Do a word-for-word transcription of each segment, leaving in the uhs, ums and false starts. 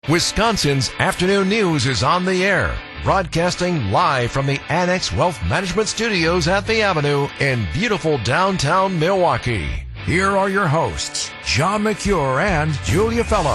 Wisconsin's afternoon news is on the air, broadcasting live from the Annex Wealth Management Studios at the Avenue in beautiful downtown Milwaukee. Here are your hosts, John McCure and Julia Fellow.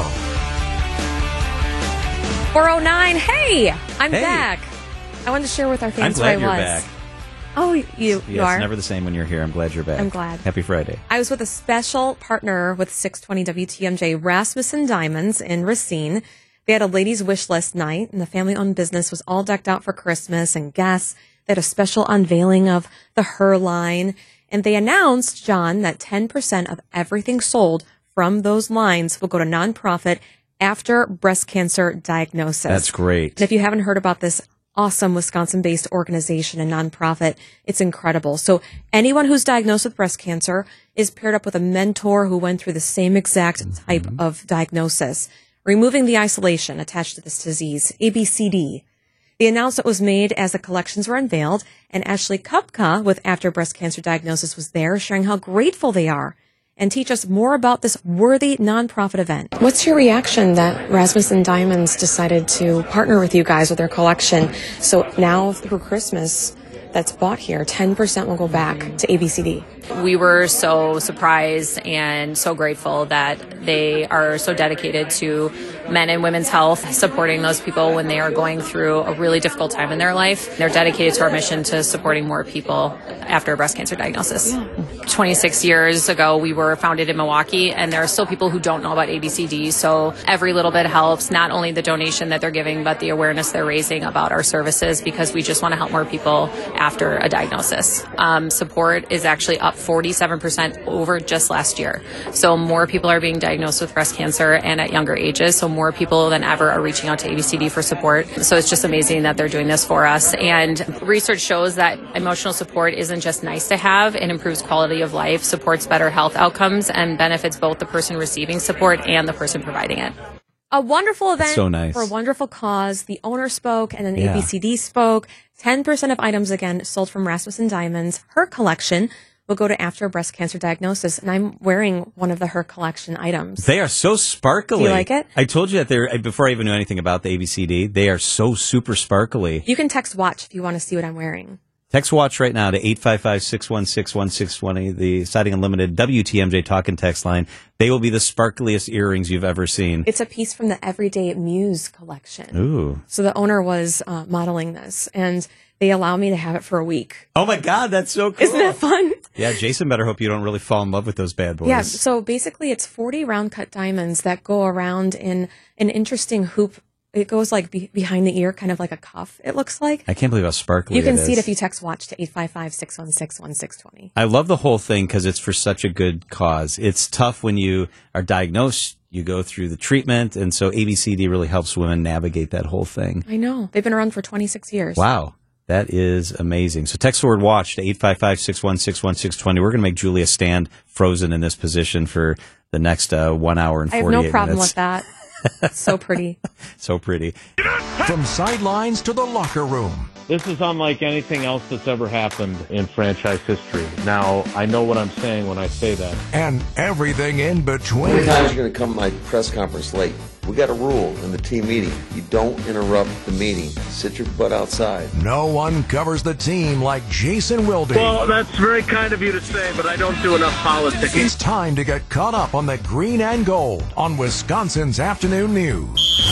four oh nine, hey, I'm hey. back. I wanted to share with our fans I'm glad where I you're was. back. Oh, you, you yeah, are? It's never the same when you're here. I'm glad you're back. I'm glad. Happy Friday. I was with a special partner with six twenty W T M J, Rasmussen Diamonds in Racine. They had a ladies' wish list night, and the family-owned business was all decked out for Christmas and guests. They had a special unveiling of the Her line, and they announced, John, that ten percent of everything sold from those lines will go to nonprofit after breast cancer diagnosis. That's great. And if you haven't heard about this awesome Wisconsin-based organization and nonprofit, it's incredible. So anyone who's diagnosed with breast cancer is paired up with a mentor who went through the same exact type mm-hmm. of diagnosis. Removing the isolation attached to this disease, A B C D. The announcement was made as the collections were unveiled, and Ashley Kupka with After Breast Cancer Diagnosis was there, sharing how grateful they are and teach us more about this worthy nonprofit event. What's your reaction that Rasmussen Diamonds decided to partner with you guys with their collection? So now through Christmas, that's bought here, ten percent will go back to A B C D. We were so surprised and so grateful that they are so dedicated to men and women's health, supporting those people when they are going through a really difficult time in their life. They're dedicated to our mission to supporting more people after a breast cancer diagnosis. Yeah. twenty-six years ago, we were founded in Milwaukee, and there are still people who don't know about A B C D, so every little bit helps, not only the donation that they're giving, but the awareness they're raising about our services, because we just want to help more people after a diagnosis. Um, support is actually up forty-seven percent over just last year. So more people are being diagnosed with breast cancer and at younger ages. So more people than ever are reaching out to A B C D for support. So it's just amazing that they're doing this for us. And research shows that emotional support isn't just nice to have. It improves quality of life, supports better health outcomes, and benefits both the person receiving support and the person providing it. A wonderful event so nice. for a wonderful cause. The owner spoke, and then yeah. A B C D spoke. ten percent of items, again, sold from Rasmussen Diamonds. Her collection will go to after a breast cancer diagnosis, and I'm wearing one of the Her collection items. They are so sparkly. Do you like it? I told you that they're, before I even knew anything about the A B C D, they are so super sparkly. You can text WATCH if you want to see what I'm wearing. Text WATCH right now to eight five five, six one six, one six two zero, the Siding Unlimited W T M J talk and text line. They will be the sparkliest earrings you've ever seen. It's a piece from the Everyday Muse collection. Ooh. So the owner was uh, modeling this, and they allow me to have it for a week. Oh, my God, that's so cool. Isn't that fun? Yeah, Jason better hope you don't really fall in love with those bad boys. Yeah, so basically it's forty round-cut diamonds that go around in an interesting hoop. It goes like be- behind the ear, kind of like a cuff, it looks like. I can't believe how sparkly You can it see is. it if you text WATCH to eight five five, six one six, one six two zero. I love the whole thing because it's for such a good cause. It's tough when you are diagnosed, you go through the treatment, and so A B C D really helps women navigate that whole thing. I know. They've been around for twenty-six years. Wow. That is amazing. So text the word WATCH to eight five five, six one six, one six two zero. We're going to make Julia stand frozen in this position for the next uh, one hour and forty-eight minutes. I have no problem with that. It's so pretty. So pretty. From sidelines to the locker room. This is unlike anything else that's ever happened in franchise history. Now, I know what I'm saying when I say that. And everything in How between. many times are you going to come to my press conference late? We got a rule in the team meeting. You don't interrupt the meeting. Sit your butt outside. No one covers the team like Jason Wilde. Well, that's very kind of you to say, but I don't do enough politicking. It's time to get caught up on the green and gold on Wisconsin's afternoon news.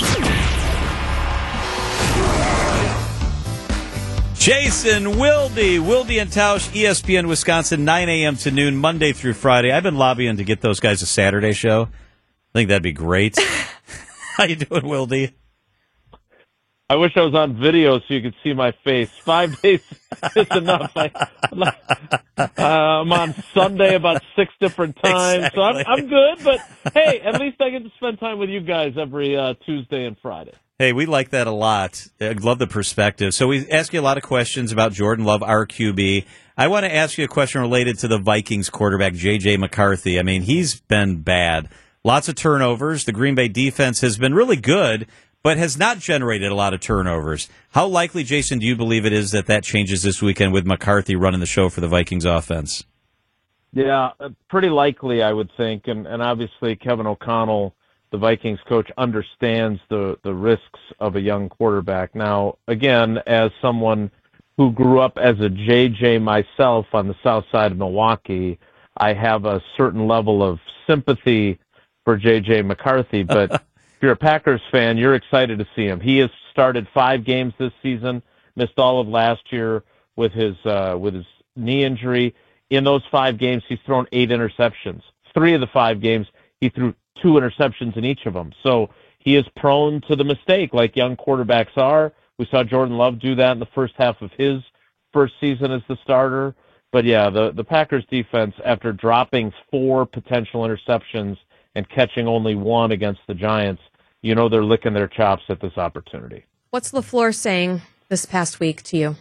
Jason Wilde, Wilde and Tausch, E S P N Wisconsin, nine a.m. to noon, Monday through Friday. I've been lobbying to get those guys a Saturday show. I think that'd be great. How you doing, Wilde? I wish I was on video so you could see my face. Five days is enough. I, uh, I'm on Sunday about six different times, Exactly. so I'm, I'm good. But hey, at least I get to spend time with you guys every uh, Tuesday and Friday. Hey, we like that a lot. I love the perspective. So we ask you a lot of questions about Jordan Love, our Q B. I want to ask you a question related to the Vikings quarterback, J J. McCarthy. I mean, he's been bad. Lots of turnovers. The Green Bay defense has been really good, but has not generated a lot of turnovers. How likely, Jason, do you believe it is that that changes this weekend with McCarthy running the show for the Vikings offense? Yeah, pretty likely, I would think. And, and obviously, Kevin O'Connell the Vikings coach understands the, the risks of a young quarterback. Now, again, as someone who grew up as a J J myself on the south side of Milwaukee, I have a certain level of sympathy for J J McCarthy. But if you're a Packers fan, you're excited to see him. He has started five games this season, missed all of last year with his uh, with his knee injury. In those five games, he's thrown eight interceptions. Three of the five games, he threw two interceptions in each of them. So he is prone to the mistake like young quarterbacks are. We saw Jordan Love do that in the first half of his first season as the starter. But, yeah, the, the Packers defense, after dropping four potential interceptions and catching only one against the Giants, you know they're licking their chops at this opportunity. What's LaFleur saying this past week to you?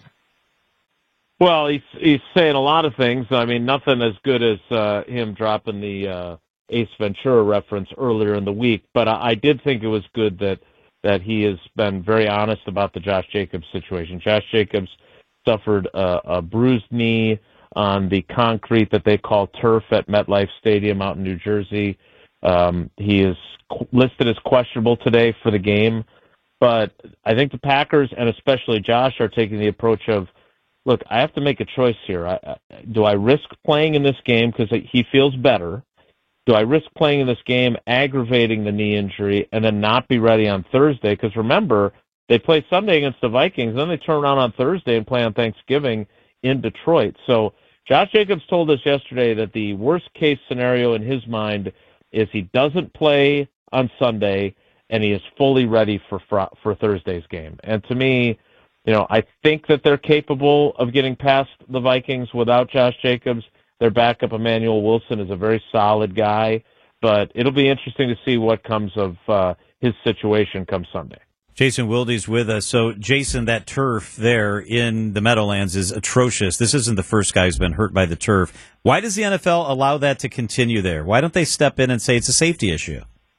Well, he's he's saying a lot of things. I mean, nothing as good as uh, him dropping the uh, Ace Ventura reference earlier in the week. But I, I did think it was good that that he has been very honest about the Josh Jacobs situation. Josh Jacobs suffered a, a bruised knee on the concrete that they call turf at MetLife Stadium out in New Jersey. Um, he is listed as questionable today for the game. But I think the Packers, and especially Josh, are taking the approach of, look, I have to make a choice here. I, I, do I risk playing in this game because he feels better? Do I risk playing in this game, aggravating the knee injury, and then not be ready on Thursday? Because remember, they play Sunday against the Vikings, then they turn around on Thursday and play on Thanksgiving in Detroit. So Josh Jacobs told us yesterday that the worst-case scenario in his mind is he doesn't play on Sunday, and he is fully ready for for Thursday's game. And to me, you know, I think that they're capable of getting past the Vikings without Josh Jacobs. Their backup, Emmanuel Wilson, is a very solid guy, but it'll be interesting to see what comes of uh, his situation come Sunday. Jason Wilde's with us. So, Jason, that turf there in the Meadowlands is atrocious. This isn't the first guy who's been hurt by the turf. Why does the N F L allow that to continue there? Why don't they step in and say it's a safety issue?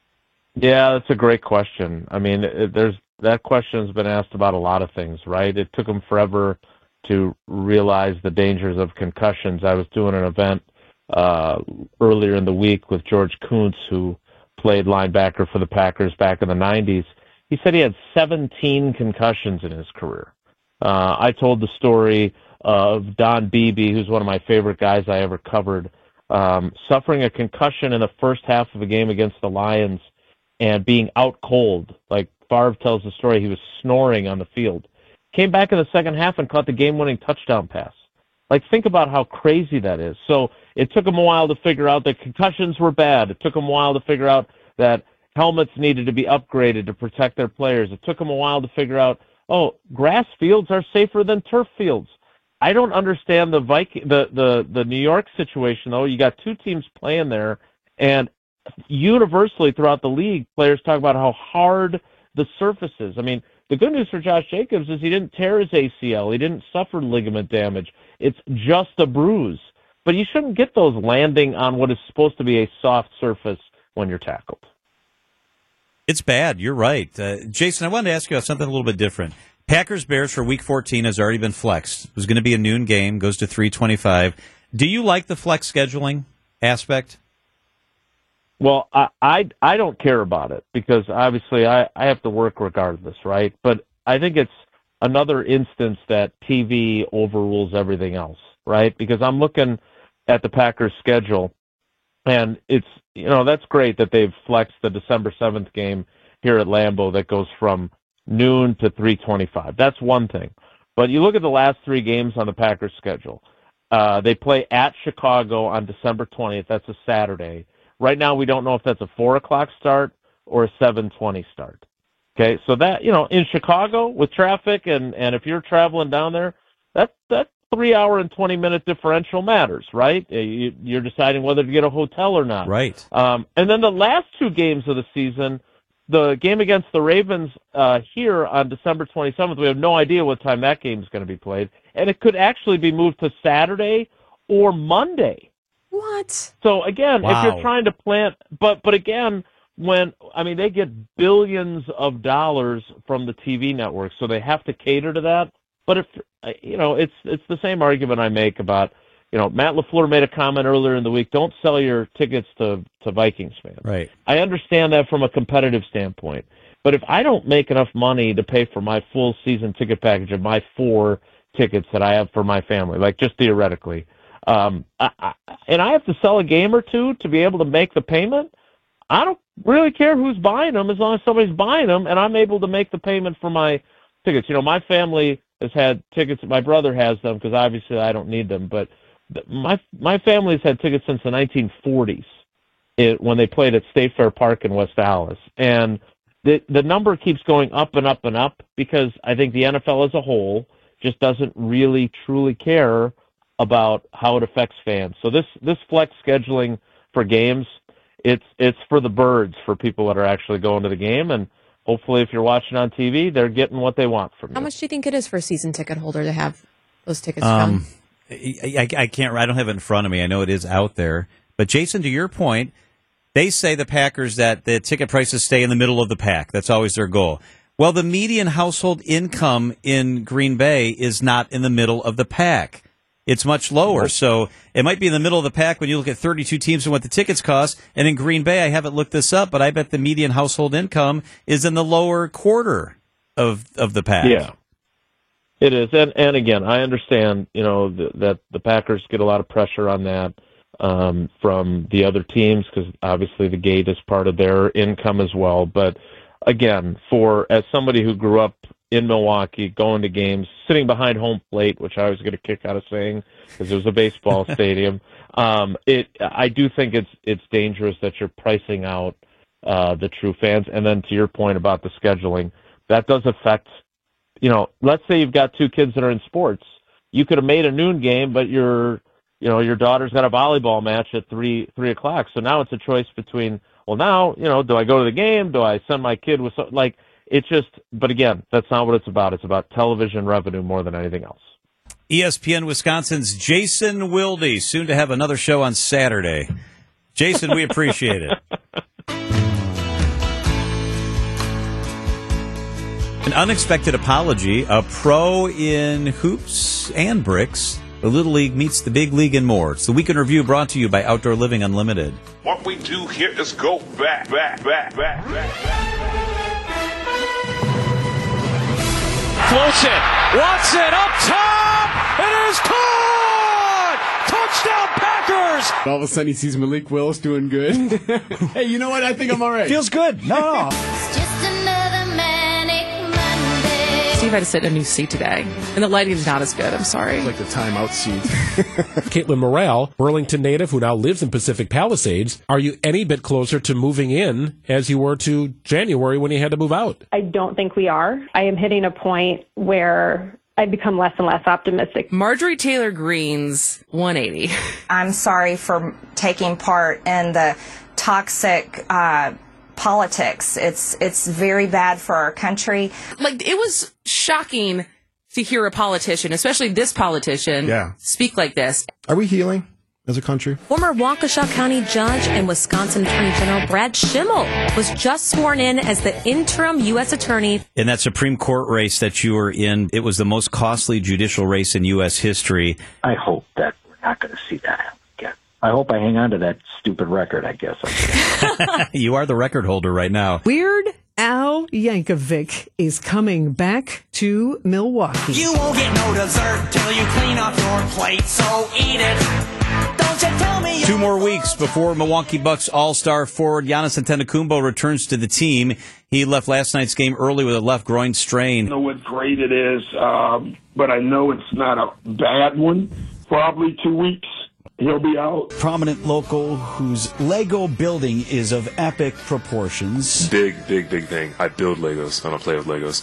Yeah, that's a great question. I mean, it, there's that question has been asked about a lot of things, right? It took them forever to realize the dangers of concussions. I was doing an event uh, earlier in the week with George Kuntz, who played linebacker for the Packers back in the nineties. He said he had seventeen concussions in his career. Uh, I told the story of Don Beebe, who's one of my favorite guys I ever covered, um, suffering a concussion in the first half of a game against the Lions and being out cold. Like Favre tells the story, he was snoring on the field. Came back in the second half and caught the game-winning touchdown pass. Like, think about how crazy that is. So it took them a while to figure out that concussions were bad. It took them a while to figure out that helmets needed to be upgraded to protect their players. It took them a while to figure out, oh, grass fields are safer than turf fields. I don't understand the Viking, the, the, the New York situation, though. You got two teams playing there, and universally throughout the league, players talk about how hard the surface is. I mean, the good news for Josh Jacobs is he didn't tear his A C L. He didn't suffer ligament damage. It's just a bruise. But you shouldn't get those landing on what is supposed to be a soft surface when you're tackled. It's bad. You're right. Uh, Jason, I wanted to ask you about something a little bit different. Packers-Bears for Week fourteen has already been flexed. It was going to be a noon game, goes to three twenty-five. Do you like the flex scheduling aspect? Well, I, I, I don't care about it because obviously I, I have to work regardless, right? But I think it's another instance that T V overrules everything else, right? Because I'm looking at the Packers' schedule, and it's, you know, that's great that they've flexed the December seventh game here at Lambeau that goes from noon to three twenty-five. That's one thing. But you look at the last three games on the Packers' schedule. Uh, they play at Chicago on December twentieth. That's a Saturday. Right now, we don't know if that's a four o'clock start or a seven twenty start. Okay, so that, you know, in Chicago with traffic and, and if you're traveling down there, that that three hour and twenty minute differential matters, right? You, you're deciding whether to get a hotel or not. Right. Um, and then the last two games of the season, the game against the Ravens uh, here on December twenty-seventh, we have no idea what time that game is going to be played, and it could actually be moved to Saturday or Monday. What? So again, Wow. if you're trying to plant, but but again, when I mean they get billions of dollars from the T V networks, so they have to cater to that. But if you know, it's it's the same argument I make about you know, Matt LaFleur made a comment earlier in the week, don't sell your tickets to, to Vikings fans. Right. I understand that from a competitive standpoint. But if I don't make enough money to pay for my full season ticket package of my four tickets that I have for my family, like just theoretically, um, I, I, and I have to sell a game or two to be able to make the payment, I don't really care who's buying them as long as somebody's buying them and I'm able to make the payment for my tickets. You know, my family has had tickets. My brother has them because obviously I don't need them. But my my family's had tickets since the nineteen forties it, when they played at State Fair Park in West Dallas. And the the number keeps going up and up and up because I think the N F L as a whole just doesn't really truly care about how it affects fans. So this this flex scheduling for games, it's it's for the birds, for people that are actually going to the game, and hopefully if you're watching on T V, they're getting what they want from you. How much do you think it is for a season ticket holder to have those tickets Um, from? I, I can't. I don't have it in front of me. I know it is out there, but Jason, to your point, they say the Packers that the ticket prices stay in the middle of the pack. That's always their goal. Well, the median household income in Green Bay is not in the middle of the pack. It's much lower. So it might be in the middle of the pack when you look at thirty-two teams and what the tickets cost. And in Green Bay, I haven't looked this up, but I bet the median household income is in the lower quarter of of the pack. Yeah, it is. And and again, I understand, you know, th- that the Packers get a lot of pressure on that um, from the other teams because obviously the gate is part of their income as well. But again, for as somebody who grew up in Milwaukee, going to games, sitting behind home plate, which I always get a kick out of saying because it was a baseball stadium. Um, it, I do think it's it's dangerous that you're pricing out uh, the true fans. And then to your point about the scheduling, that does affect. You know, let's say you've got two kids that are in sports. You could have made a noon game, but your you know your daughter's got a volleyball match at three three o'clock. So now it's a choice between. Well, now you know, do I go to the game? Do I send my kid with some, like? It's just, but again, that's not what it's about. It's about television revenue more than anything else. E S P N Wisconsin's Jason Wilde, soon to have another show on Saturday. Jason, we appreciate it. An unexpected apology, a pro in hoops and bricks. The Little League meets the Big League and more. It's the Weekend Review brought to you by Outdoor Living Unlimited. What we do here is go back, back, back, back, back, back. Floats it, wants it, up top, it is caught! Touchdown Packers! All of a sudden he sees Malik Willis doing good. Hey, you know what? I think I'm all right. Feels good. No, no. It's just another manic Monday. Steve had to sit in a new seat today, and the lighting's not as good. I'm sorry. It's like the timeout seat. Caitlin Morrell, Burlington native who now lives in Pacific Palisades. Are you any bit closer to moving in as you were to January when you had to move out? I don't think we are. I am hitting a point where I become less and less optimistic. Marjorie Taylor Greene's one eighty. I'm sorry for taking part in the toxic uh, politics. It's it's very bad for our country. Like, it was shocking to hear a politician, especially this politician, yeah. speak like this. Are we healing as a country? Former Waukesha County Judge and Wisconsin Attorney General Brad Schimmel was just sworn in as the interim U S Attorney. In that Supreme Court race that you were in, it was the most costly judicial race in U S history. I hope that we're not going to see that happen again. I hope I hang on to that stupid record, I guess. You are the record holder right now. Weird Al Yankovic is coming back to Milwaukee. You won't get no dessert till you clean off your plate, so eat it. Don't you tell me. Two more weeks before Milwaukee Bucks All-Star forward Giannis Antetokounmpo returns to the team. He left last night's game early with a left groin strain. I know what grade it is, um, but I know it's not a bad one. Probably two weeks. He'll be out. Prominent local whose Lego building is of epic proportions. Big, big, big thing. I build Legos. I don't play with Legos.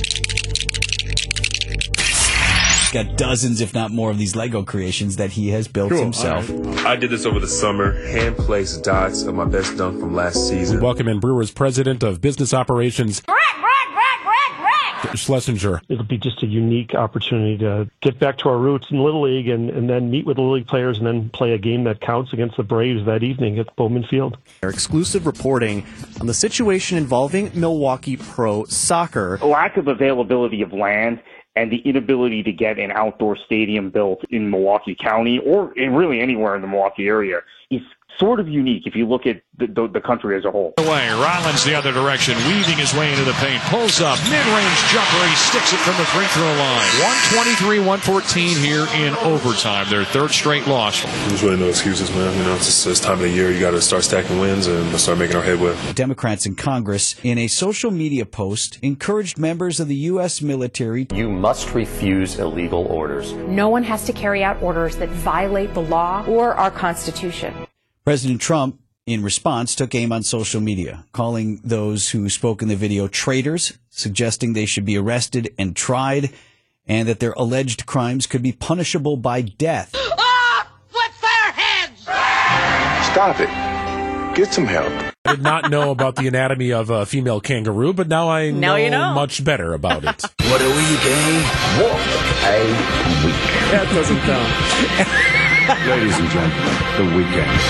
Got dozens, if not more, of these Lego creations that he has built cool. himself. Right. I did this over the summer. Hand-placed dots of my best dunk from last season. We welcome in Brewers President of Business Operations, Schlesinger. It'll be just a unique opportunity to get back to our roots in Little League and, and then meet with Little League players and then play a game that counts against the Braves that evening at Bowman Field. Our exclusive reporting on the situation involving Milwaukee Pro Soccer. Lack of availability of land and the inability to get an outdoor stadium built in Milwaukee County or in really anywhere in the Milwaukee area is sort of unique if you look at the, the, the country as a whole. Away, Rollins the other direction, weaving his way into the paint, pulls up, mid-range jumper, he sticks it from the free throw line. one twenty-three one fourteen here in overtime, their third straight loss. There's really no excuses, man. You know, it's just this time of the year. You got to start stacking wins and start making our headway. Democrats in Congress, in a social media post, encouraged members of the U S military. You must refuse illegal orders. No one has to carry out orders that violate the law or our Constitution. President Trump, in response, took aim on social media, calling those who spoke in the video traitors, suggesting they should be arrested and tried, and that their alleged crimes could be punishable by death. Ah! What's their heads? Stop it. Get some help. I did not know about the anatomy of a female kangaroo, but now I Now know, you know. much better about it. What a week, eh? What a week. That doesn't count. Ladies and gentlemen, the weekend.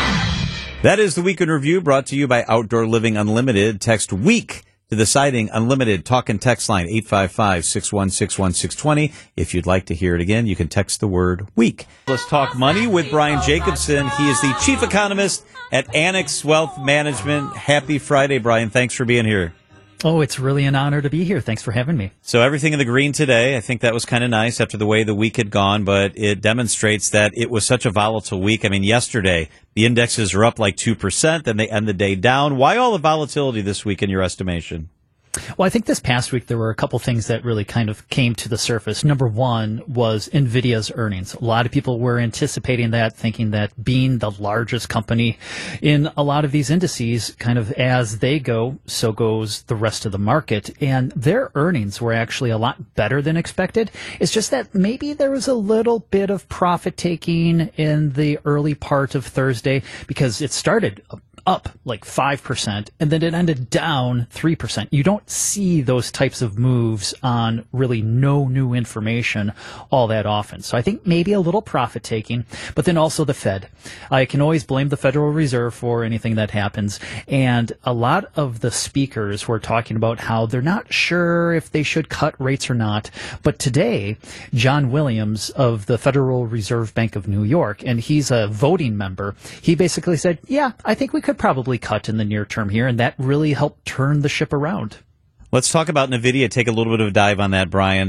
That is the Weekend Review, brought to you by Outdoor Living Unlimited. Text WEEK to the Siding Unlimited talk and text line eight five five, six one six, one six two zero. If you'd like to hear it again, you can text the word WEEK. Let's talk money with Brian Jacobson. He is the chief economist at Annex Wealth Management. Happy Friday, Brian. Thanks for being here. Oh, it's really an honor to be here. Thanks for having me. So everything in the green today, I think that was kind of nice after the way the week had gone, but it demonstrates that it was such a volatile week. I mean, yesterday, the indexes were up like two percent, then they end the day down. Why all the volatility this week in your estimation? Well, I think this past week there were a couple things that really kind of came to the surface. Number one was NVIDIA's earnings. A lot of people were anticipating that, thinking that being the largest company in a lot of these indices, kind of as they go, so goes the rest of the market. And their earnings were actually a lot better than expected. It's just that maybe there was a little bit of profit taking in the early part of Thursday because it started up like five percent and then it ended down three percent. You don't see those types of moves on really no new information all that often. So I think maybe a little profit taking, but then also the Fed. I can always blame the Federal Reserve for anything that happens. And a lot of the speakers were talking about how they're not sure if they should cut rates or not. But today, John Williams of the Federal Reserve Bank of New York, and he's a voting member, he basically said, yeah, I think we could probably cut in the near term here, and that really helped turn the ship around. Let's talk about NVIDIA. Take a little bit of a dive on that, Brian.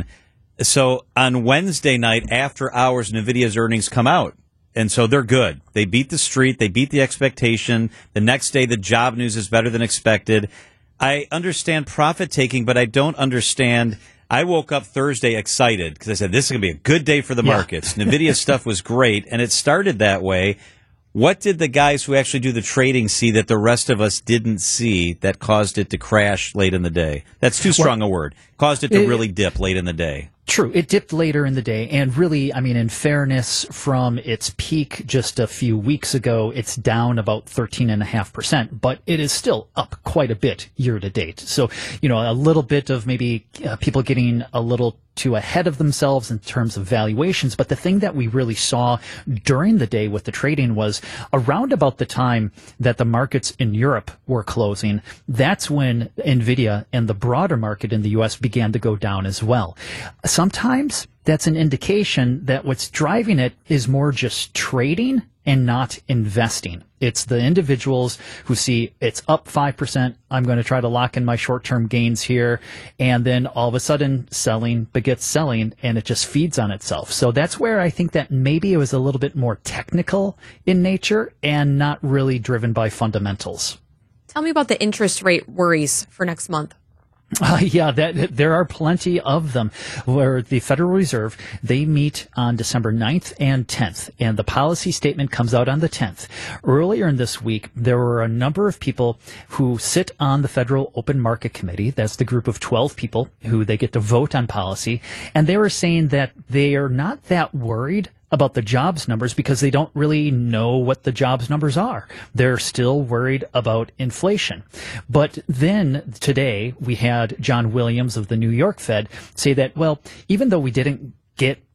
So on Wednesday night, after hours, NVIDIA's earnings come out. And so they're good. They beat the street. They beat the expectation. The next day, the job news is better than expected. I understand profit taking, but I don't understand. I woke up Thursday excited because I said, this is going to be a good day for the Yeah. markets. NVIDIA stuff was great, and it started that way. What did the guys who actually do the trading see that the rest of us didn't see that caused it to crash late in the day? That's too strong a word. Caused it to It- really dip late in the day. True. It dipped later in the day. And really, I mean, in fairness, from its peak just a few weeks ago, it's down about thirteen point five percent, but it is still up quite a bit year to date. So, you know, a little bit of maybe uh, people getting a little too ahead of themselves in terms of valuations. But the thing that we really saw during the day with the trading was around about the time that the markets in Europe were closing. That's when NVIDIA and the broader market in the U S began to go down as well. Sometimes that's an indication that what's driving it is more just trading and not investing. It's the individuals who see it's up five percent. I'm going to try to lock in my short-term gains here. And then all of a sudden selling begets selling, and it just feeds on itself. So that's where I think that maybe it was a little bit more technical in nature and not really driven by fundamentals. Tell me about the interest rate worries for next month. Uh, yeah, that, there are plenty of them. Where the Federal Reserve, they meet on December ninth and tenth, and the policy statement comes out on the tenth. Earlier in this week, there were a number of people who sit on the Federal Open Market Committee. That's the group of twelve people who they get to vote on policy, and they were saying that they are not that worried about the jobs numbers because they don't really know what the jobs numbers are. They're still worried about inflation. But then today we had John Williams of the New York Fed say that, well, even though we didn't get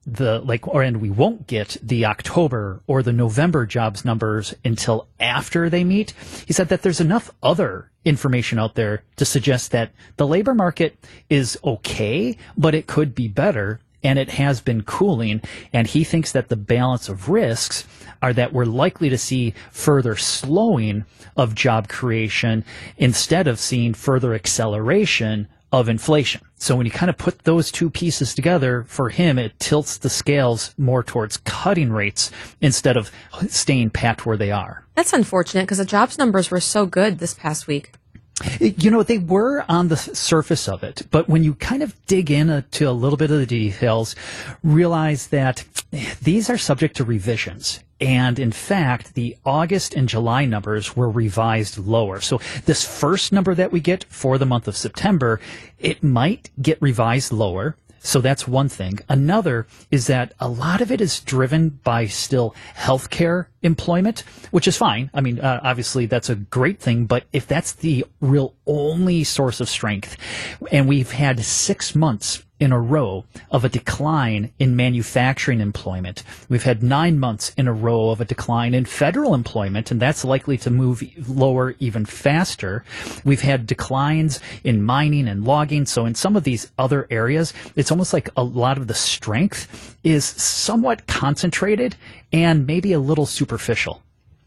the like, or and we won't get the October or the November jobs numbers until after they meet. He said that there's enough other information out there to suggest that the labor market is okay, but it could be better. And it has been cooling, and he thinks that the balance of risks are that we're likely to see further slowing of job creation instead of seeing further acceleration of inflation. So when you kind of put those two pieces together, for him, it tilts the scales more towards cutting rates instead of staying pat where they are. That's unfortunate because the jobs numbers were so good this past week. You know, they were on the surface of it, but when you kind of dig into a little bit of the details, realize that these are subject to revisions. And in fact, the August and July numbers were revised lower. So this first number that we get for the month of September, it might get revised lower. So that's one thing. Another is that a lot of it is driven by still healthcare employment, which is fine. I mean, uh, obviously that's a great thing, but if that's the real only source of strength, and we've had six months in a row of a decline in manufacturing employment. We've had nine months in a row of a decline in federal employment, and that's likely to move lower even faster. We've had declines in mining and logging. So in some of these other areas, it's almost like a lot of the strength is somewhat concentrated and maybe a little superficial.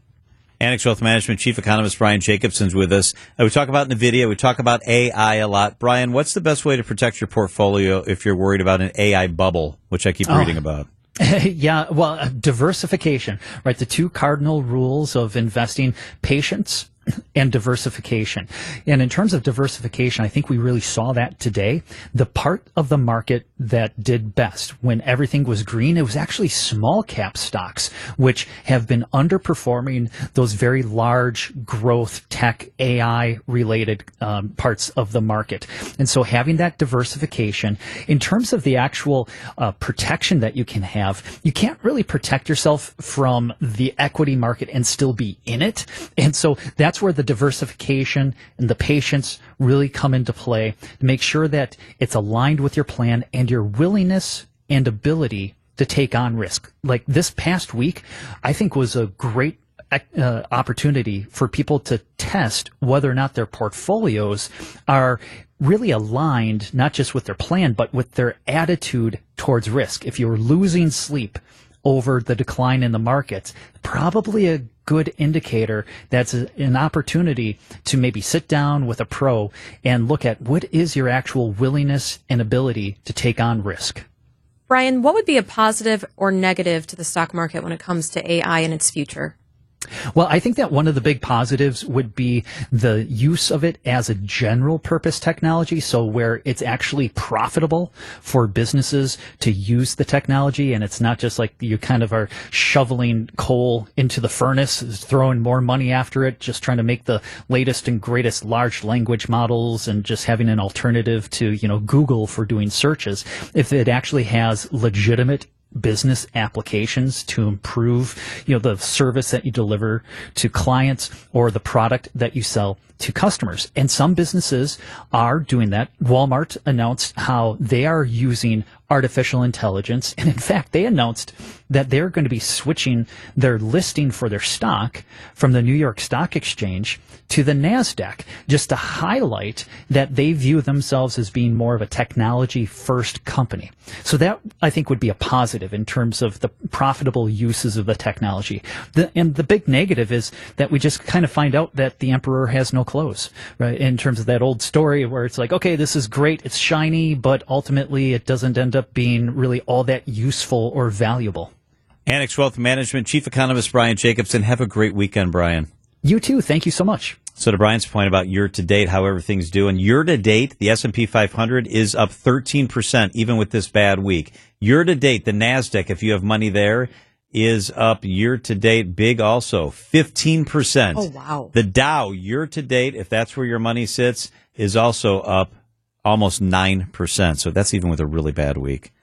Annex Wealth Management Chief Economist Brian Jacobson's with us. Uh, we talk about NVIDIA. We talk about A I a lot. Brian, what's the best way to protect your portfolio if you're worried about an A I bubble, which I keep Oh. reading about? Yeah, well, uh, diversification, right? The two cardinal rules of investing: patience and diversification. And in terms of diversification, I think we really saw that today. The part of the market that did best when everything was green, it was actually small cap stocks, which have been underperforming those very large growth tech A I related um, parts of the market. And so having that diversification in terms of the actual uh, protection that you can have, you can't really protect yourself from the equity market and still be in it. And so that's where the diversification and the patience really come into play to make sure that it's aligned with your plan and your willingness and ability to take on risk. Like this past week, I think was a great uh, opportunity for people to test whether or not their portfolios are really aligned, not just with their plan, but with their attitude towards risk. If you're losing sleep over the decline in the markets, probably a good indicator that's a, an opportunity to maybe sit down with a pro and look at what is your actual willingness and ability to take on risk. Brian, what would be a positive or negative to the stock market when it comes to A I and its future? Well, I think that one of the big positives would be the use of it as a general purpose technology. So where it's actually profitable for businesses to use the technology, and it's not just like you kind of are shoveling coal into the furnace, throwing more money after it, just trying to make the latest and greatest large language models and just having an alternative to, you know, Google for doing searches. If it actually has legitimate business applications to improve, you know, the service that you deliver to clients or the product that you sell to customers. And some businesses are doing that. Walmart announced how they are using artificial intelligence. And in fact, they announced that they're going to be switching their listing for their stock from the New York Stock Exchange to the NASDAQ, just to highlight that they view themselves as being more of a technology first company. So that, I think, would be a positive in terms of the profitable uses of the technology. The, and the big negative is that we just kind of find out that the emperor has no clothes, right? In terms of that old story where it's like, okay, this is great, it's shiny, but ultimately it doesn't end up being really all that useful or valuable. Annex Wealth Management Chief Economist Brian Jacobson. Have a great weekend, Brian. You too. Thank you so much. So to Brian's point about year-to-date, how everything's doing, year-to-date, the S and P five hundred is up thirteen percent, even with this bad week. Year-to-date, the NASDAQ, if you have money there, is up year-to-date big also, fifteen percent. Oh, wow. The Dow, year-to-date, if that's where your money sits, is also up almost nine percent. So that's even with a really bad week.